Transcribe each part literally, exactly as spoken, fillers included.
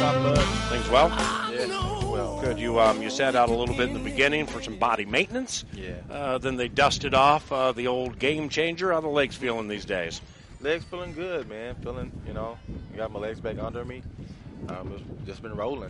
up, bud? Things well? Yeah, well. Good. You um, you sat out a little bit in the beginning for some body maintenance. Yeah. Uh, then they dusted off uh, the old game changer. How the legs feeling these days? Legs feeling good, man. Feeling, you know, got my legs back under me. Um, it's just been rolling.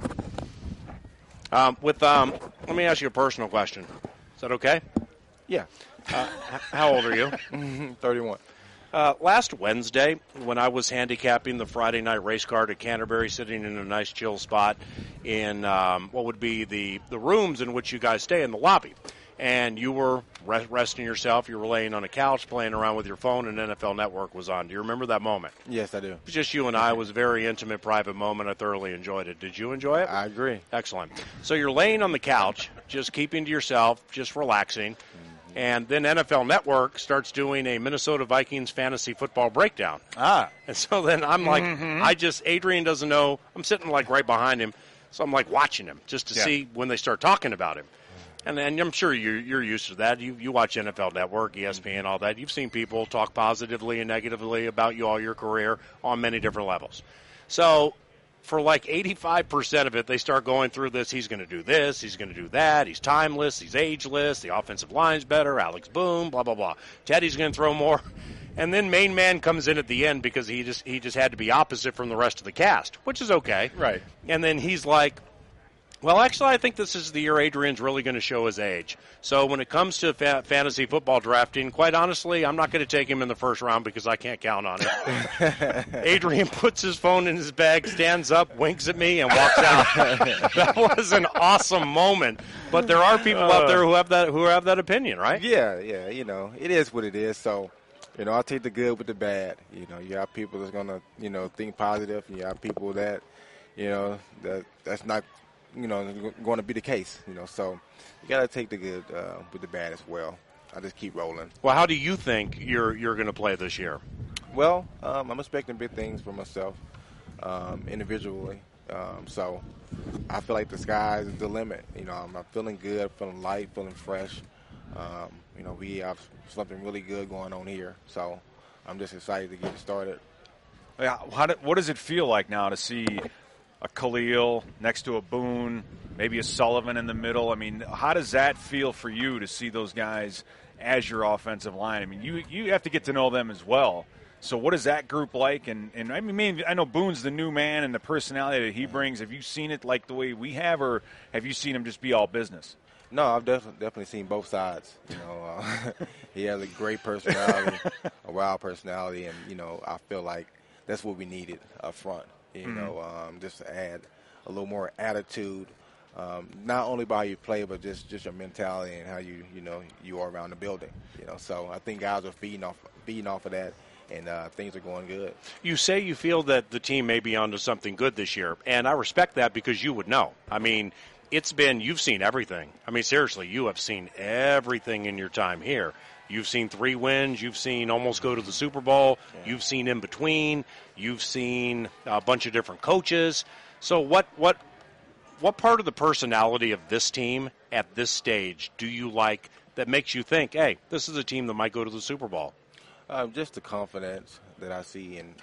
Um, with um, let me ask you a personal question. Is that okay? Yeah. Uh, how old are you? thirty-one. Uh, last Wednesday, when I was handicapping the Friday night race card at Canterbury, sitting in a nice chill spot in um, what would be the, the rooms in which you guys stay in the lobby, and you were rest, resting yourself, you were laying on a couch playing around with your phone, and N F L Network was on. Do you remember that moment? Yes, I do. It was just you and I. It was a very intimate, private moment. I thoroughly enjoyed it. Did you enjoy it? I agree. Excellent. So you're laying on the couch, just keeping to yourself, just relaxing. And then N F L Network starts doing a Minnesota Vikings fantasy football breakdown. Ah. And so then I'm like, mm-hmm. I just, Adrian doesn't know. I'm sitting like right behind him. So I'm like watching him just to yeah. see when they start talking about him. And, and I'm sure you're, you're used to that. You you watch N F L Network, E S P N, all that. You've seen people talk positively and negatively about you all your career on many different levels. So for like eighty-five percent of it, they start going through this. He's going to do this. He's going to do that. He's timeless. He's ageless. The offensive line's better. Alex Boone, blah, blah, blah. Teddy's going to throw more. And then main man comes in at the end because he just he just had to be opposite from the rest of the cast, which is okay. Right. And then he's like, well, actually, I think this is the year Adrian's really going to show his age. So when it comes to fa- fantasy football drafting, quite honestly, I'm not going to take him in the first round because I can't count on it. Adrian puts his phone in his bag, stands up, winks at me, and walks out. That was an awesome moment. But there are people out there who have that who have that opinion, right? Yeah, yeah. You know, it is what it is. So, you know, I'll take the good with the bad. You know, you have people that's going to, you know, think positive. And you have people that, you know, that that's not, you know, going to be the case, you know. So you got to take the good uh, with the bad as well. I just keep rolling. Well, how do you think you're you're going to play this year? Well, um, I'm expecting big things for myself um, individually. Um, so I feel like the sky is the limit. You know, I'm, I'm feeling good, feeling light, feeling fresh. Um, you know, we have something really good going on here. So I'm just excited to get it started. Yeah, how do, what does it feel like now to see a Khalil next to a Boone, maybe a Sullivan in the middle? I mean, how does that feel for you to see those guys as your offensive line? I mean, you you have to get to know them as well. So what is that group like? And, and I mean, maybe, I know Boone's the new man and the personality that he brings. Have you seen it like the way we have, or have you seen him just be all business? No, I've definitely definitely seen both sides. You know, uh, he has a great personality, a wild personality, and you know, I feel like that's what we needed up front. You mm-hmm. know, um, just to add a little more attitude, um, not only by how you play, but just, just your mentality and how you you know you are around the building. You know, so I think guys are feeding off feeding off of that, and uh, things are going good. You say you feel that the team may be onto something good this year, and I respect that because you would know. I mean, it's been, you've seen everything. I mean, seriously, you have seen everything in your time here. You've seen three wins. You've seen almost go to the Super Bowl. Yeah. You've seen in between. You've seen a bunch of different coaches. So what what what part of the personality of this team at this stage do you like that makes you think, hey, this is a team that might go to the Super Bowl? Um, just the confidence that I see in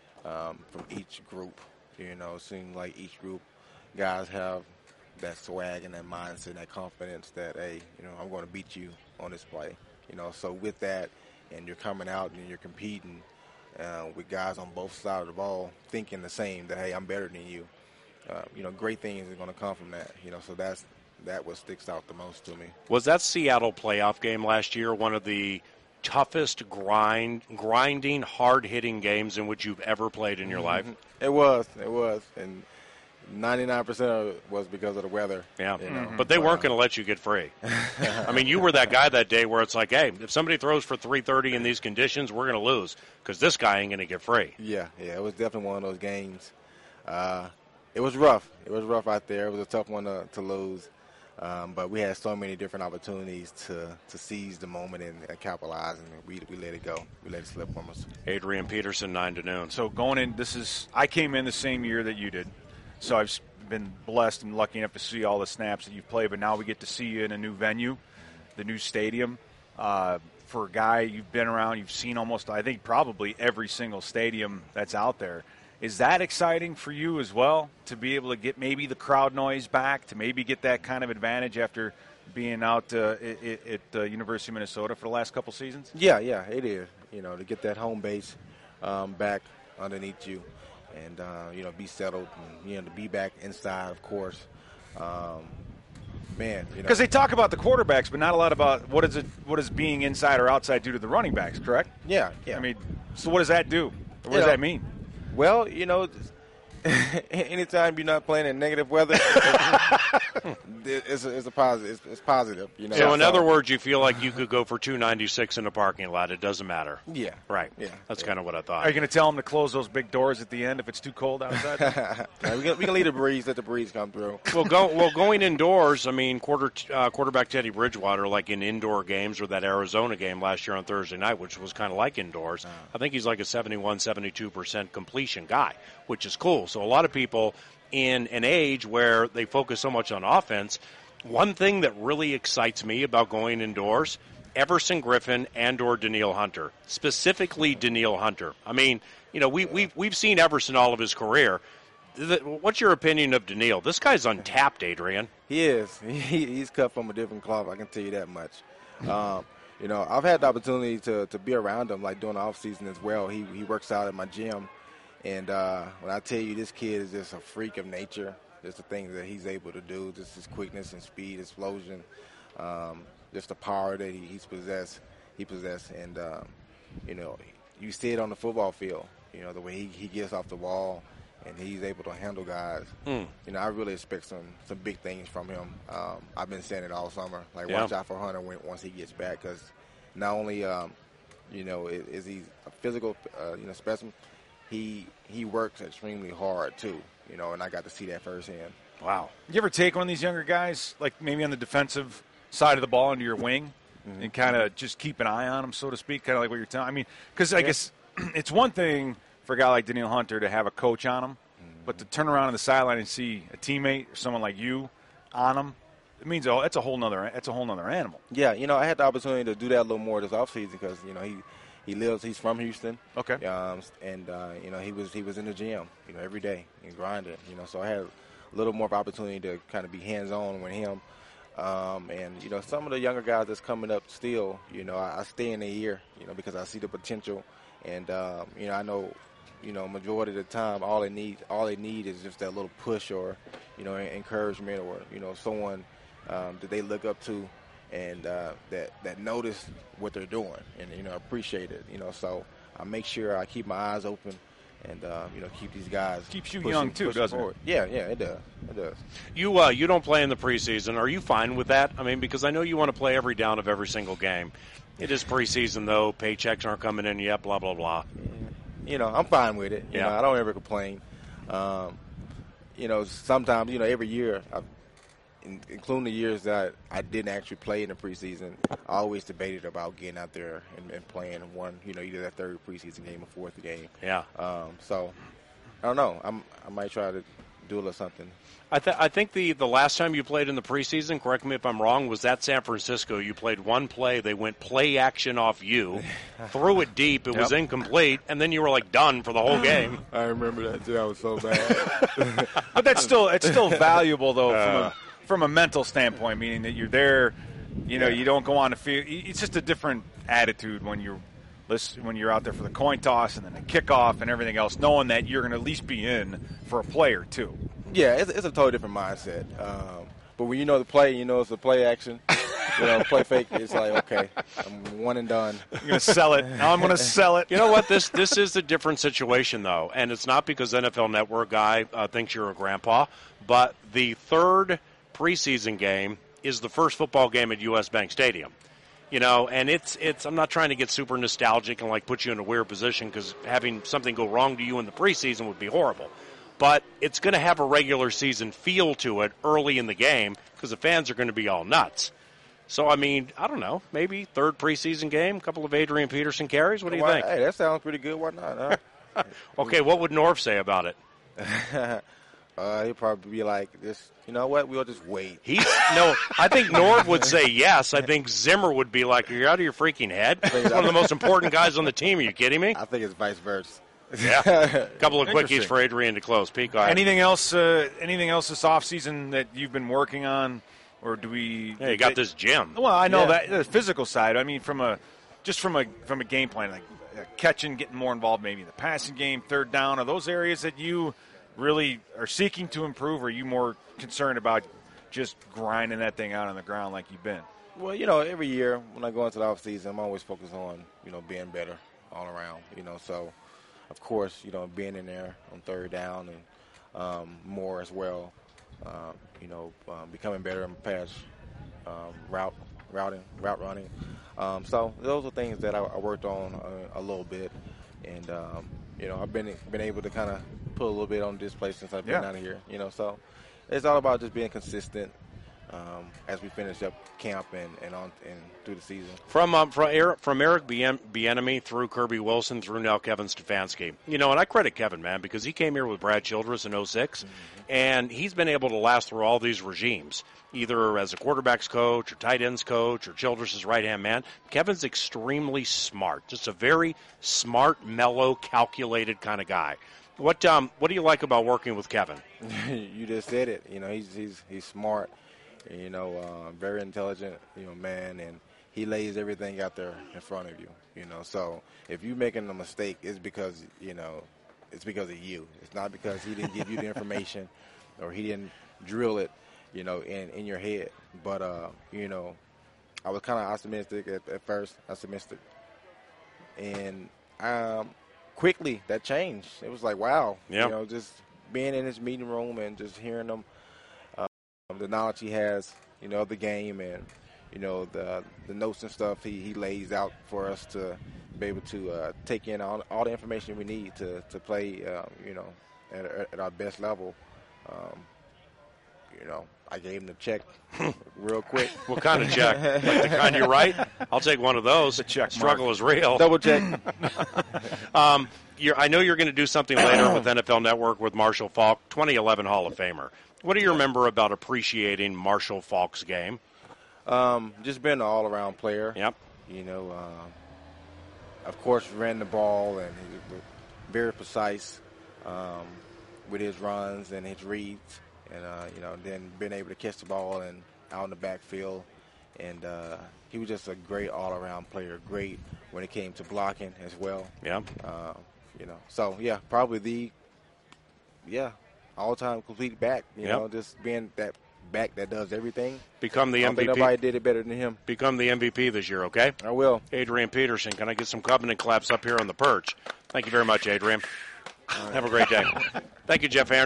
um, from each group. You know, it seems like each group guys have that swag and that mindset, that confidence that, hey, you know, I'm going to beat you on this play. You know, so with that, and you're coming out and you're competing uh, with guys on both sides of the ball thinking the same, that, hey, I'm better than you. Uh, you know, great things are going to come from that. You know, so that's that what sticks out the most to me. Was that Seattle playoff game last year one of the toughest grind, grinding, hard-hitting games in which you've ever played in your life? It was. It was. And ninety-nine percent of it was because of the weather. Yeah, you know? mm-hmm. But they weren't going to let you get free. I mean, you were that guy that day where it's like, hey, if somebody throws for three thirty in these conditions, we're going to lose because this guy ain't going to get free. Yeah, yeah, it was definitely one of those games. Uh, it was rough. It was rough out there. It was a tough one to, to lose. Um, but we had so many different opportunities to, to seize the moment and, and capitalize, and we we let it go. We let it slip from us. Adrian Peterson, nine to noon. So going in, this is I came in the same year that you did. So I've been blessed and lucky enough to see all the snaps that you've played, but now we get to see you in a new venue, the new stadium. Uh, for a guy you've been around, you've seen almost, I think, probably every single stadium that's out there. Is that exciting for you as well, to be able to get maybe the crowd noise back, to maybe get that kind of advantage after being out uh, at, at the University of Minnesota for the last couple seasons? Yeah, yeah, it is. You know, to get that home base um, back underneath you and, uh, you know, be settled and, you know, to be back inside, of course. Um, man, you know. Because they talk about the quarterbacks, but not a lot about what is it, what is being inside or outside due to the running backs, correct? Yeah, yeah. I mean, so what does that do? What You does know, that mean? Well, you know, anytime you're not playing in negative weather, it's, a, it's a positive. It's, it's positive, you know. So, in other words, you feel like you could go for two ninety-six in a parking lot. It doesn't matter. Yeah. Right. Yeah. That's yeah. kind of what I thought. Are you going to tell them to close those big doors at the end if it's too cold outside? yeah, we can we can leave the breeze. Let the breeze come through. Well, go, well, going indoors, I mean, quarter uh, quarterback Teddy Bridgewater, like in indoor games or that Arizona game last year on Thursday night, which was kind of like indoors, uh, I think he's like a seventy-one, seventy-two percent completion guy, which is cool. So a lot of people in an age where they focus so much on offense, one thing that really excites me about going indoors, Everson Griffin and or Danielle Hunter, specifically Danielle Hunter. I mean, you know, we, we've, we've seen Everson all of his career. What's your opinion of Danielle? This guy's untapped, Adrian. He is. He, he's cut from a different cloth, I can tell you that much. Um, you know, I've had the opportunity to, to be around him, like during the offseason as well. He, he works out at my gym. And uh, when I tell you this kid is just a freak of nature, just the things that he's able to do, just his quickness and speed, explosion, um, just the power that he, he's possessed, he possessed. And, um, you know, you see it on the football field, you know, the way he, he gets off the wall and he's able to handle guys. Mm. You know, I really expect some, some big things from him. Um, I've been saying it all summer, like yeah. watch out for Hunter when, once he gets back, because not only, um, you know, is, is he a physical, uh, you know, specimen, He he works extremely hard, too, you know, and I got to see that firsthand. Wow. You ever take one of these younger guys, like maybe on the defensive side of the ball, into your wing mm-hmm. and kind of just keep an eye on them, so to speak, kind of like what you're telling? I mean, because I yeah. guess it's one thing for a guy like Danielle Hunter to have a coach on him, mm-hmm. but to turn around on the sideline and see a teammate or someone like you on him, it means oh, that's a whole nother that's a whole nother animal. Yeah, you know, I had the opportunity to do that a little more this offseason because, you know, he – He lives. He's from Houston. Okay. Um, and uh, you know, he was he was in the gym, you know, every day and grinding. You know, so I had a little more of opportunity to kind of be hands on with him. Um, and you know, some of the younger guys that's coming up still, you know, I, I stay in their ear, you know, because I see the potential. And um, you know, I know, you know, majority of the time, all they need all they need is just that little push or, you know, encouragement or you know, someone um, that they look up to. And uh, that that notice what they're doing, and you know appreciate it. You know, so I make sure I keep my eyes open, and uh, you know keep these guys. Keeps you pushing, young too, doesn't forward. it? Yeah, yeah, it does. It does. You uh, you don't play in the preseason. Are you fine with that? I mean, because I know you want to play every down of every single game. It is preseason though. Paychecks aren't coming in yet. Blah blah blah. Yeah. You know, I'm fine with it. You yeah. know, I don't ever complain. Um, you know, sometimes you know every year. I, including the years that I didn't actually play in the preseason, I always debated about getting out there and, and playing one, you know, either that third preseason game or fourth game. Yeah. Um, so, I don't know. I'm, I might try to do a little something. I, th- I think the, the last time you played in the preseason, correct me if I'm wrong, was at San Francisco. You played one play. They went play action off you, threw it deep. It yep. was incomplete, and then you were, like, done for the whole game. I remember that, too. That was so bad. But that's still it's still valuable, though, uh, from a – from a mental standpoint, meaning that you're there, you know, yeah. you don't go on the field. It's just a different attitude when you're when you're out there for the coin toss and then the kickoff and everything else, knowing that you're going to at least be in for a play or two. Yeah, it's, it's a totally different mindset. Um, but when you know the play, you know it's a play action. You know, play fake, it's like, okay, I'm one and done. I'm going to sell it. Now I'm going to sell it. You know what? This this is a different situation, though, and it's not because N F L Network guy uh, thinks you're a grandpa, but the third – preseason game is the first football game at U S Bank Stadium, you know, and it's it's. I'm not trying to get super nostalgic and like put you in a weird position because having something go wrong to you in the preseason would be horrible, but it's going to have a regular season feel to it early in the game because the fans are going to be all nuts. So I mean, I don't know, maybe third preseason game, a couple of Adrian Peterson carries. What do you Why, think? Hey, that sounds pretty good. Why not? Huh? Okay, what would Norv say about it? Uh, he'd probably be like, "This, you know what? We'll just wait." He no, I think Norv would say yes. I think Zimmer would be like, "You're out of your freaking head." He's one of the most important guys on the team. Are you kidding me? I think it's vice versa. Yeah. A couple of quickies Interesting. for Adrian to close. Pete, go ahead. Anything else? Uh, anything else this offseason that you've been working on, or do we? Yeah, you got this gym. Well, I know Yeah. that the physical side. I mean, from a just from a from a game plan, like uh, catching, getting more involved, maybe in the passing game, third down. Are those areas that you really are seeking to improve? Or are you more concerned about just grinding that thing out on the ground like you've been? Well, you know, every year when I go into the off season, I'm always focused on, you know, being better all around, you know. So, of course, you know, being in there on third down and um, more as well, uh, you know, um, becoming better in pass um, route, routing, route running. Um, so those are things that I, I worked on a, a little bit. And, um, you know, I've been been able to kind of put a little bit on display since I've been Yeah. out of here, you know. So it's all about just being consistent. Um, as we finish up camp and, and on and through the season. From um, from Eric, from Eric Bieniemy through Kirby Wilson through now Kevin Stefanski. You know, and I credit Kevin, man, because he came here with Brad Childress in oh six, mm-hmm. and he's been able to last through all these regimes, either as a quarterback's coach or tight ends coach or Childress's right-hand man. Kevin's extremely smart, just a very smart, mellow, calculated kind of guy. What um what do you like about working with Kevin? You just said it. You know, he's he's he's smart. You know, uh, very intelligent, you know, man, and he lays everything out there in front of you, you know. So if you're making a mistake, it's because, you know, it's because of you. It's not because he didn't give you the information or he didn't drill it, you know, in, in your head. But, uh, you know, I was kind of optimistic at, at first, optimistic. And um, quickly that changed. It was like, wow, yep. you know, just being in his meeting room and just hearing them. The knowledge he has, you know, of the game and, you know, the the notes and stuff he, he lays out for us to be able to uh, take in all, all the information we need to, to play, um, you know, at, at our best level. Um, you know, I gave him the check real quick. What kind of check? Like the kind you write? I'll take one of those. The check Struggle mark. is real. Double check. um, you're, I know you're going to do something later with N F L Network with Marshall Faulk, twenty eleven Hall of Famer. What do you remember about appreciating Marshall Faulk's game? Um, just being an all-around player. Yep. You know, uh, of course, ran the ball and he was very precise um, with his runs and his reads, and uh, you know, then being able to catch the ball and out in the backfield. And uh, he was just a great all-around player. Great when it came to blocking as well. Yeah. Uh, you know, so yeah, probably the yeah. all-time complete back, you yep. know, just being that back that does everything. Become the I M V P. think nobody did it better than him. Become the M V P this year, okay? I will. Adrian Peterson, can I get some covenant claps up here on the perch? Thank you very much, Adrian. Have a great day. Thank you, Jeff Aaron.